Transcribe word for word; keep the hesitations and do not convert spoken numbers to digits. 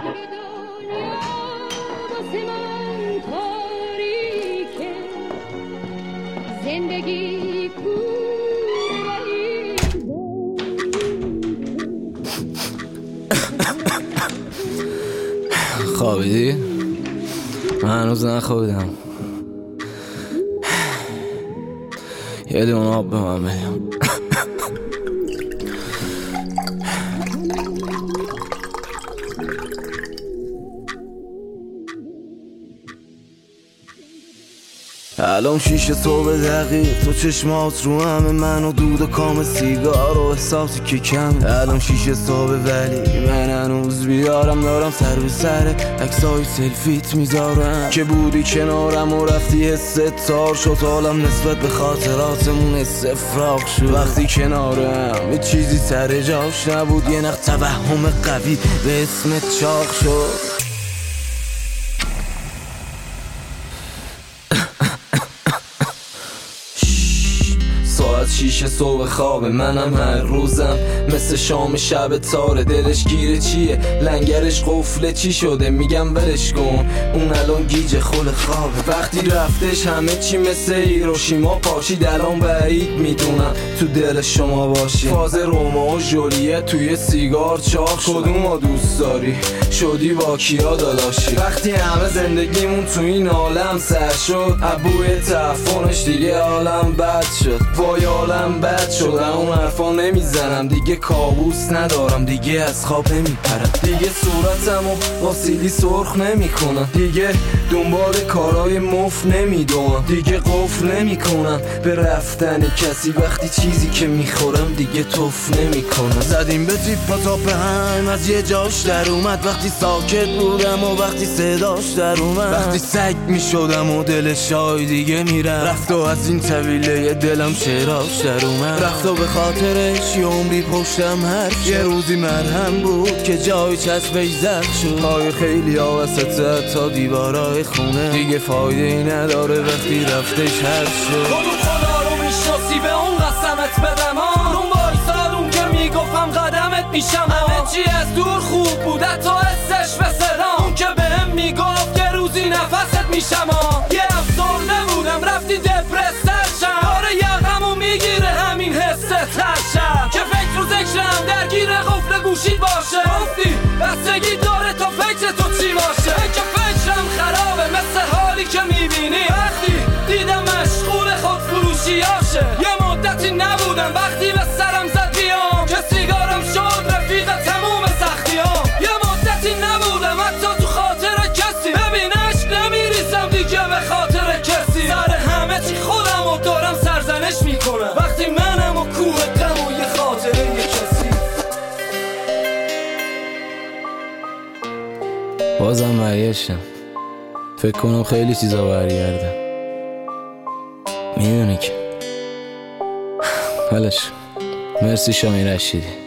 خوابیدی؟ من هنوز نخوابیدم. یه لیوان آب به من بدیم. الان شیشه صبح دقیق، تو چشمات رو همه من و دود و کام سیگار و احساسی که کم. الان شیشه صبح ولی من هنوز بیارم دارم سر به سر عکسای سلفیت میذارم که بودی کنارم و رفتی حست تار شد. حالم نسبت به خاطراتمون استفراغ شد وقتی کنارم. یه چیزی سر جاش نبود، یه نخ توهم قوی به اسمت چاق شد. شیشه صبح خواب منم هر روزم مثل شام شب تاره. دلش گیره چیه لنگرش قفله چی شده میگم ولش کن اون الان گیج خل خوابه. وقتی رفتش همه چی مثل هیروشیما پاشید. الان بعید میدونم تو دل شما باشی. فاز رومئو و ژولیت توی سیگار چاق شد. کدومو دوست داری شدی با کیا داداشی؟ وقتی همه زندگیمون تو این عالم سر شد ابوی تعفنش دیگه عالم بد شد. وای عالم بد شد اون حرفا نمیزنم دیگه. کابوس ندارم دیگه از خواب نمیپرم دیگه. صورتمو با سیلی سرخ نمیکنم دیگه. دنبال کارای مف نمیدونم دیگه. قفل نمیکنم به رفتن کسی وقتی چیزی که میخورم دیگه توف نمیکنم. زدیم به تیپا تا به هم از یه جاش در اومد. وقتی ساکت بودم و وقتی صداش در اومد. وقتی سگ میشدم و دل شای دیگه میرم. رفت و از این طویله دلم شعراش در اومد. رفت و به خاطرش یه عمری پشتم حرف. یه روزی مرهم بود که جای چسبش زد شد. پای خیلی ها وسط تا دیوارای خونه دیگه فایده ای نداره وقتی رفتش حرف شد. خودم خدا رو میشناسی به اون قسمت بدم ها. اون وایسادون که میگفتم قدمت میشم. همه چی از دور خوب بود تا حسش به صدام. اون که بهم میگفت که روزی نفست میشم ها. یه افسرده بودم رفتی دپرس شم. آره یقمو میگیره همین حس ترشم که فکر رو ذکرم درگیر قفل گوشید باشه. گفتی بستگی داره تا فکر تو چی باشه. که فکرم خرابه مثل حالی که میبینی وقتی دیدم مشغول خود فروشیاشه. یه مدتی نبودم وقتی به سرم زد بیام که سیگارم شد رفیق تموم سختی ها. یه مدتی نبودم حتی تو خاطر کسی. ببینش نمیریزم دیگه به خاطر کسی. سر همه چی خودم و دارم سرزنش میکنم وقتی منم و کوه غم و یه خاطره یه کسی. بازم برگشتم. فکر کنم خیلی چیزا برگردم. میدونی که ولش. مرسی شاهین رشیدی.